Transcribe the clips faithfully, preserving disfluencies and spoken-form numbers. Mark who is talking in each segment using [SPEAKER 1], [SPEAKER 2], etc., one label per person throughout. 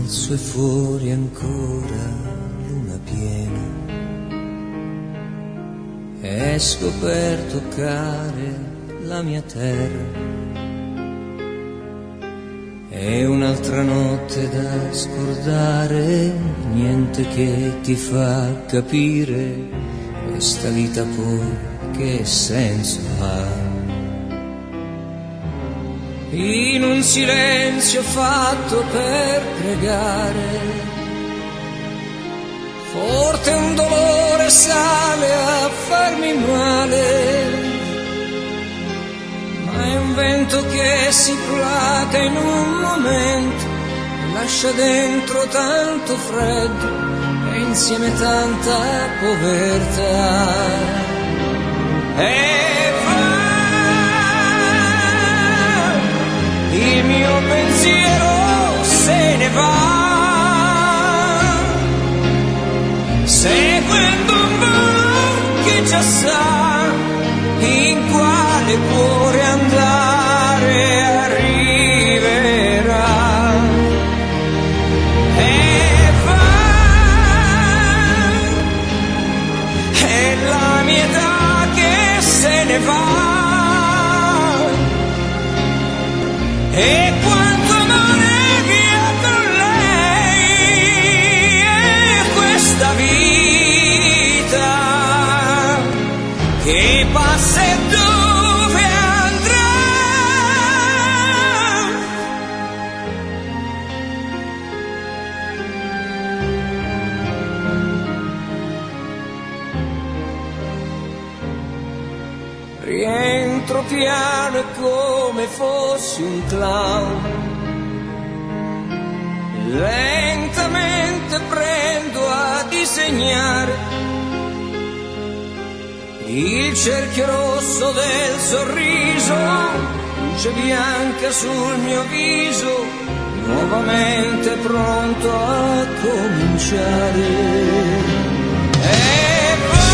[SPEAKER 1] su e fuori ancora luna piena. Esco per toccare la mia terra. È un'altra notte da scordare, niente che ti fa capire questa vita poi che senso ha. In un silenzio fatto per pregare, forte un dolore sale a farmi male. Ma è un vento che si placa in un momento, lascia dentro tanto freddo e insieme tanta povertà. E va, il mio pensiero se ne va, seguendo un volo che già sa in quale cuore andare arriverà. E va, è la mia età che se ne va, e quanto amore via con lei, e questa vita che passa e dove andrà. Rientro piano e come fossi un clown, lentamente prendo a disegnare il cerchio rosso del sorriso, luce bianca sul mio viso, nuovamente pronto a cominciare. E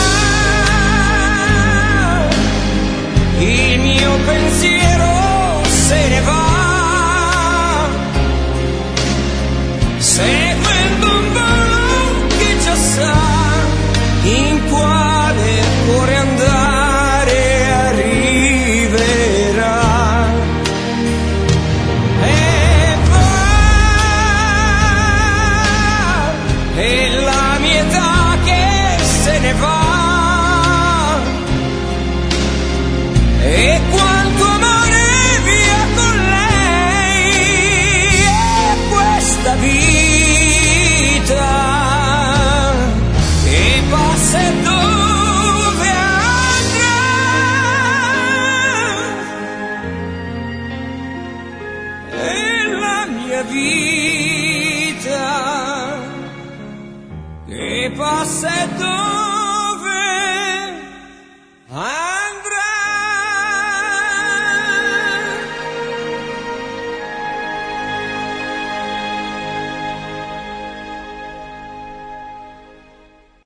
[SPEAKER 1] va, il mio pensiero se ne va, seguendo un volo che già sa in quale cuore andare arriverà. E va, è la mia età che se ne va, e quanto amore via con lei, e questa vita che passa e dove andrà. E la mia vita che passa e dove